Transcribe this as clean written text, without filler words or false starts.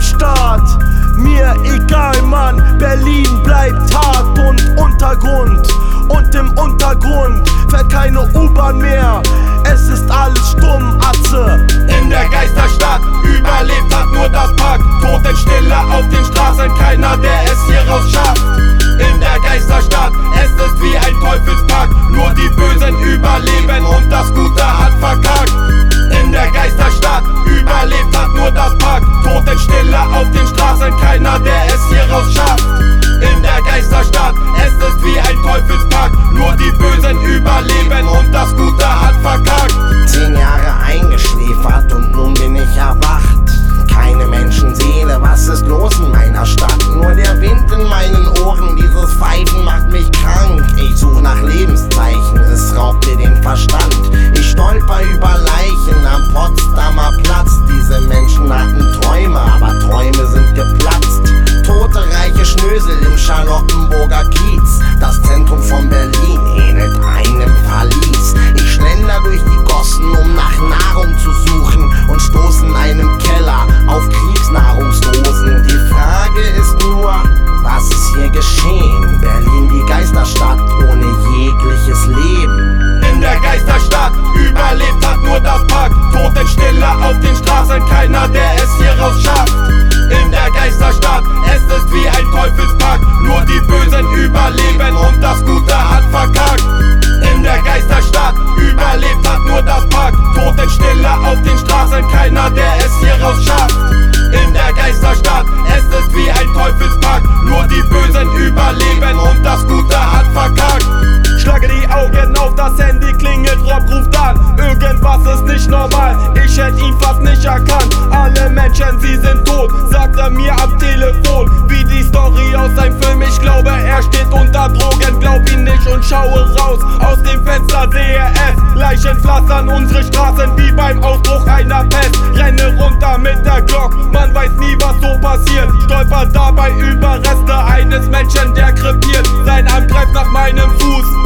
Start. Mir egal, Mann, Berlin bleibt hart und Untergrund. Und im Untergrund fährt keine U-Bahn mehr. Es ist alles stumm, Atze. In der Geisterstadt überlebt hat nur das Pack. Totenstille auf den Straßen, keiner, der es hier raus schafft. In der Geisterstadt, es ist wie ein Teufelspack. Nur die Bösen überleben und das Gute hat verkackt. In der Geisterstadt überlebt hat nur das Pack. Totenstille auf den Straßen, keiner, der es hier raus schafft. In der Geisterstadt, es ist wie ein Teufelspack. Nur die Bösen überleben und das Gute hat verkackt. 10 Jahre eingeschläfert und nun bin ich erwacht. Keine Menschenseele, was ist los in meiner Stadt? Nur der Wind in meinen Ohren, dieses Pfeifen macht mich krank. Ich suche nach Lebenszeichen, es raubt mir den Verstand. Ich stolper über Leichen am Potsdamer Platz. Diese Menschen hatten Träume, aber Träume sind geplatzt. Tote, reiche Schnösel im Charlottenburger Kiez. Das Zentrum von Berlin ähnelt einem Verlies. Ich schlender durch die Gossen, um nach Nahrung zu suchen, und stoß in einem Keller auf Kriegsnahrungsdosen. Die Frage ist nur, was ist hier geschehen? Berlin, die Geisterstadt ohne jegliches Leben. In der Geisterstadt überlebt hat nur das Pack. Totenstille auf den Straßen, keiner, der es hier raus schafft. In der Geisterstadt, es ist wie ein Teufelspack. Nur die Bösen überleben und das Gute hat verkackt. In der Geisterstadt überlebt hat nur das Pack. Totenstille auf den Straßen, keiner, der es hier raus schafft. In der Geisterstadt, es ist wie ein Teufelspack. Nur die Bösen überleben und das Gute hat verkackt. Schlage die Augen auf, das Handy klingelt, Rob ruft an. Irgendwas ist nicht normal, ich hätte ihn fast nicht erkannt. Alle Menschen, sie sind tot, sagt er mir am Telefon. Wie die Story aus seinem Film, ich glaube, er steht unter Drogen. Glaub ihn nicht und schaue raus, aus dem Fenster sehe es. Leichen pflastern unsere Straßen wie beim Ausbruch einer Pest. Renne runter mit der Glock, man weiß nie, was so passiert. Stolpert dabei über Reste eines Menschen, der krepiert. Sein Arm greift nach meinem Fuß.